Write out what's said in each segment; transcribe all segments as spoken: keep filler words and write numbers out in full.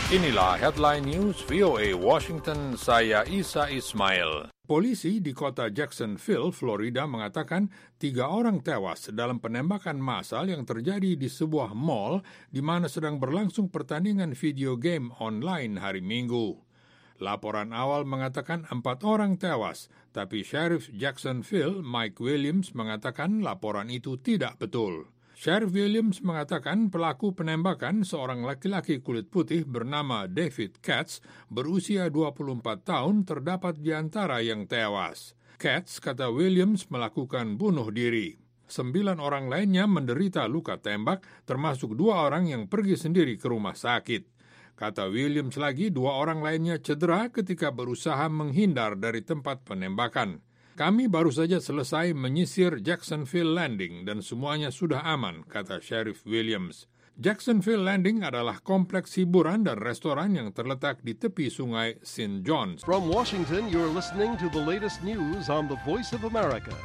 Inilah headline news V O A Washington, saya Isa Ismail. Polisi di kota Jacksonville, Florida mengatakan tiga orang tewas dalam penembakan massal yang terjadi di sebuah mall di mana sedang berlangsung pertandingan video game online hari Minggu. Laporan awal mengatakan empat orang tewas, tapi Sheriff Jacksonville, Mike Williams, mengatakan laporan itu tidak betul. Sheriff Williams mengatakan pelaku penembakan seorang laki-laki kulit putih bernama David Katz berusia dua puluh empat tahun terdapat di antara yang tewas. Katz, kata Williams, melakukan bunuh diri. Sembilan orang lainnya menderita luka tembak, termasuk dua orang yang pergi sendiri ke rumah sakit. Kata Williams lagi, dua orang lainnya cedera ketika berusaha menghindar dari tempat penembakan. Kami baru saja selesai menyisir Jacksonville Landing dan semuanya sudah aman, kata Sheriff Williams. Jacksonville Landing adalah kompleks hiburan dan restoran yang terletak di tepi sungai Saint Johns. From Washington, you're listening to the latest news on the Voice of America.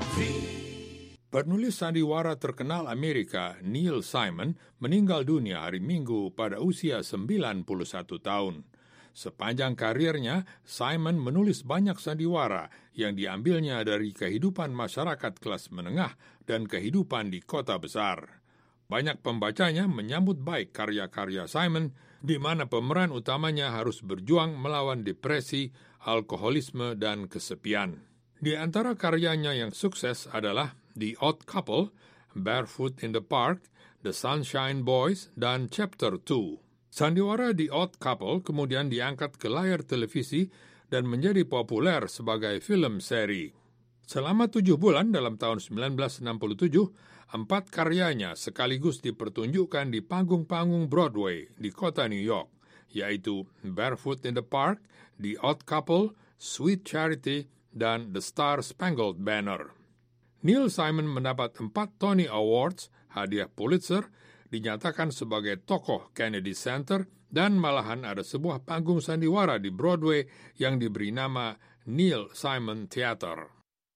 Penulis sandiwara terkenal Amerika, Neil Simon, meninggal dunia hari Minggu pada usia sembilan puluh satu tahun. Sepanjang karirnya, Simon menulis banyak sandiwara yang diambilnya dari kehidupan masyarakat kelas menengah dan kehidupan di kota besar. Banyak pembacanya menyambut baik karya-karya Simon, di mana pemeran utamanya harus berjuang melawan depresi, alkoholisme, dan kesepian. Di antara karyanya yang sukses adalah The Odd Couple, Barefoot in the Park, The Sunshine Boys, dan Chapter two. Sandiwara The Odd Couple kemudian diangkat ke layar televisi dan menjadi populer sebagai film seri. Selama tujuh bulan dalam tahun sembilan belas enam puluh tujuh, empat karyanya sekaligus dipertunjukkan di panggung-panggung Broadway di kota New York, yaitu Barefoot in the Park, The Odd Couple, Sweet Charity, dan The Star Spangled Banner. Neil Simon mendapat empat Tony Awards, hadiah Pulitzer, dinyatakan sebagai tokoh Kennedy Center, dan malahan ada sebuah panggung sandiwara di Broadway yang diberi nama Neil Simon Theater.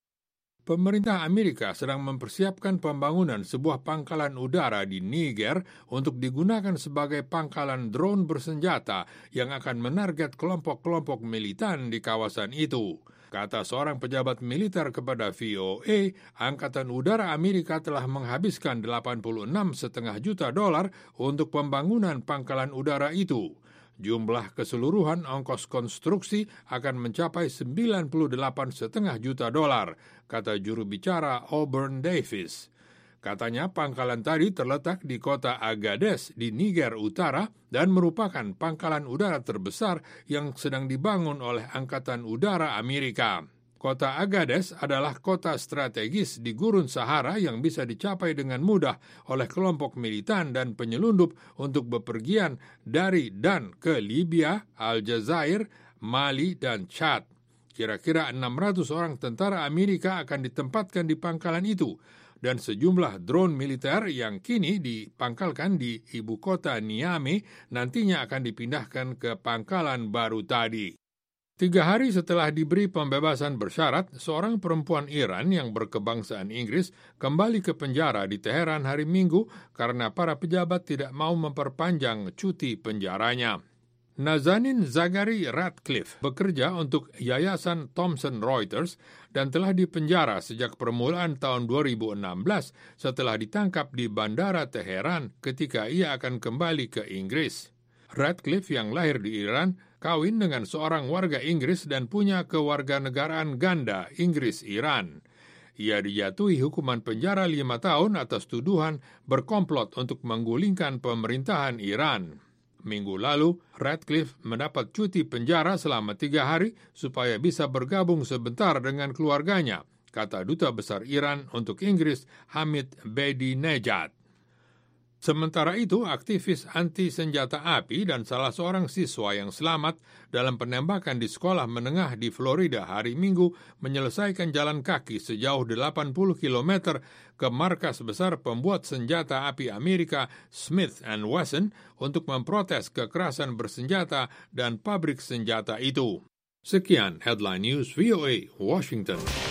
Pemerintah Amerika sedang mempersiapkan pembangunan sebuah pangkalan udara di Niger untuk digunakan sebagai pangkalan drone bersenjata yang akan menarget kelompok-kelompok militan di kawasan itu. Kata seorang pejabat militer kepada V O A, Angkatan Udara Amerika telah menghabiskan delapan puluh enam koma lima juta dolar untuk pembangunan pangkalan udara itu. Jumlah keseluruhan ongkos konstruksi akan mencapai sembilan puluh delapan koma lima juta dolar, kata juru bicara Auburn Davis. Katanya pangkalan tadi terletak di kota Agadez di Niger Utara dan merupakan pangkalan udara terbesar yang sedang dibangun oleh Angkatan Udara Amerika. Kota Agadez adalah kota strategis di Gurun Sahara yang bisa dicapai dengan mudah oleh kelompok militan dan penyelundup untuk bepergian dari dan ke Libya, Aljazair, Mali, dan Chad. Kira-kira enam ratus orang tentara Amerika akan ditempatkan di pangkalan itu, dan sejumlah drone militer yang kini dipangkalkan di ibu kota Niamey nantinya akan dipindahkan ke pangkalan baru tadi. Tiga hari setelah diberi pembebasan bersyarat, seorang perempuan Iran yang berkebangsaan Inggris kembali ke penjara di Teheran hari Minggu karena para pejabat tidak mau memperpanjang cuti penjaranya. Nazanin Zaghari Ratcliffe bekerja untuk Yayasan Thomson Reuters dan telah dipenjara sejak permulaan tahun dua ribu enam belas setelah ditangkap di Bandara Teheran ketika ia akan kembali ke Inggris. Ratcliffe yang lahir di Iran kawin dengan seorang warga Inggris dan punya kewarganegaraan ganda Inggris-Iran. Ia dijatuhi hukuman penjara lima tahun atas tuduhan berkomplot untuk menggulingkan pemerintahan Iran. Minggu lalu, Ratcliffe mendapat cuti penjara selama tiga hari supaya bisa bergabung sebentar dengan keluarganya, kata Duta Besar Iran untuk Inggris Hamid Bedinejad. Sementara itu, aktivis anti-senjata api dan salah seorang siswa yang selamat dalam penembakan di sekolah menengah di Florida hari Minggu menyelesaikan jalan kaki sejauh delapan puluh kilometer ke markas besar pembuat senjata api Amerika Smith and Wesson untuk memprotes kekerasan bersenjata dan pabrik senjata itu. Sekian Headline News V O A Washington.